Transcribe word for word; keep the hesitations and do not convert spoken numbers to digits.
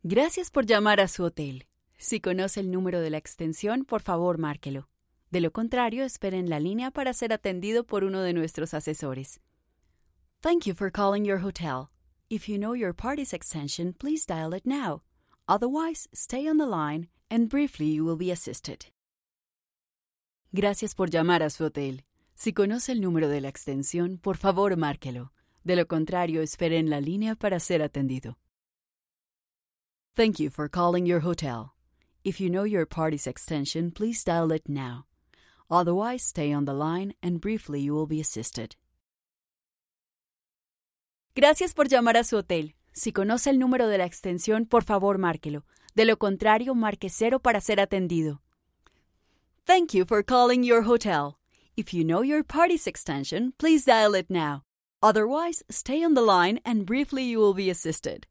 Gracias por llamar a su hotel. Si conoce el número de la extensión, por favor, márquelo. De lo contrario, espere en la línea para ser atendido por uno de nuestros asesores. Thank you for calling your hotel. If you know your party's extension, please dial it now. Otherwise, stay on the line and briefly you will be assisted. Gracias por llamar a su hotel. Si conoce el número de la extensión, por favor, márquelo. De lo contrario, espere en la línea para ser atendido. Thank you for calling your hotel. If you know your party's extension, please dial it now. Otherwise, stay on the line and briefly you will be assisted. Gracias por llamar a su hotel. Si conoce el número de la extensión, por favor, márquelo. De lo contrario, marque cero para ser atendido. Thank you for calling your hotel. If you know your party's extension, please dial it now. Otherwise, stay on the line and briefly you will be assisted.